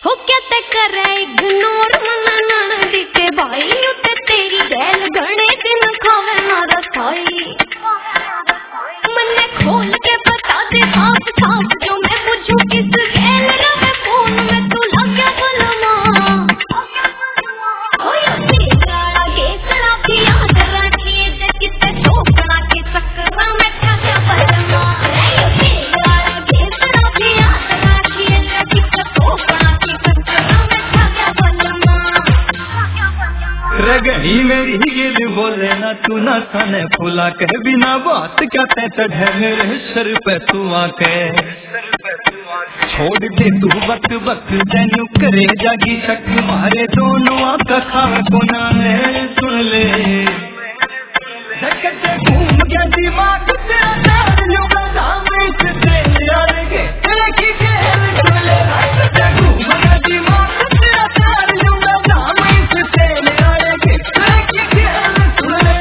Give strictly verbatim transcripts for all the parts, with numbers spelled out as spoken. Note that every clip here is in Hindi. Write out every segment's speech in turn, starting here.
हो क्या ते करे इग्नोर मना नाना दिखे भाई उते तेरी गैल घणे दिन खावे ना रसाई मन्ने खोल के बता दे साफ साफ जो मैं पूछूं किस गैल रवे फोन में तू लग गया बलमा हो या तेरा केसरा भी याद रखिए जे किते ठोकना के चक्कर में क्या क्या बलमा रे तेरा केसरा भी याद रखिए जे किते ठोकना के चक्कर में क्या क्या बलमा रगड़ी मेरी गिल बोले ना तू ना खाने फुला के बिना बात क्या ते चढ़े मेरे सर पे तू आके छोड़ दे तू वक्त वक्त जैनू करे जागी शक मारे दोनों आका खावे कोना ने सुन ले जगते घूम गया दिमाग तेरा तार लूंगा सामने से तेरे यार के तेरे की खेल सुन ले जगते घूम गया दिमाग तेरा तार लूंगा सामने से तेरे यार के तेरे की खेल सुन ले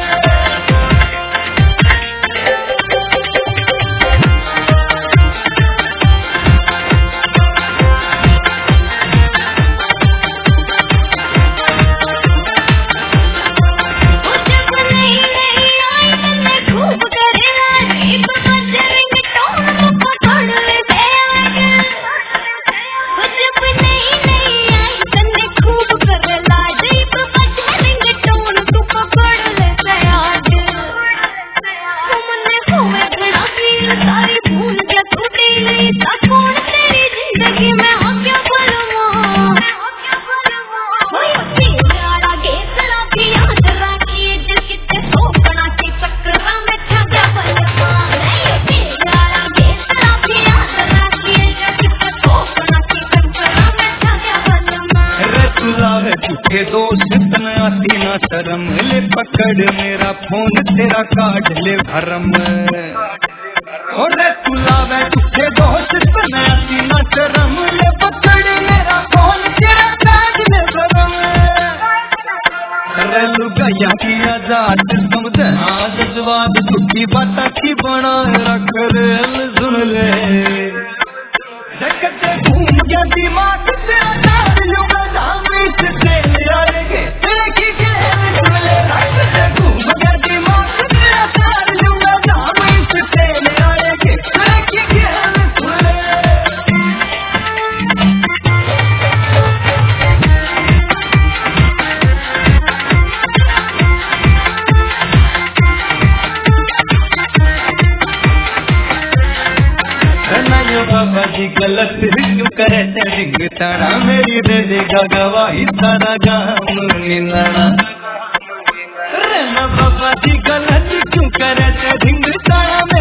दोस्त आती ना शर्म ले पकड़ मेरा फोन तेरा काट ले भरम और तुलावे तुझे दोस्त आती ना शर्म ले पकड़ मेरा फोन तेरा काट ले भरम रे लुगाया की आजाद समझ आज जवाब तुझी बात की बना रख रे सुन ले जगते घूम गया दिमाग तेरा तार लूंगा सामने से तेरे यार के तेरे की खेल सुन ले जगते घूम गया दिमाग तेरा तार लूंगा सामने से तेरे यार के तेरे की खेल सुन ले बाबा जी गलत क्यों करे रिंग तारा मेरी दे देगा गवाही सारा गाँव निंदाना बाबा जी गलत क्यों करे रिंग तारा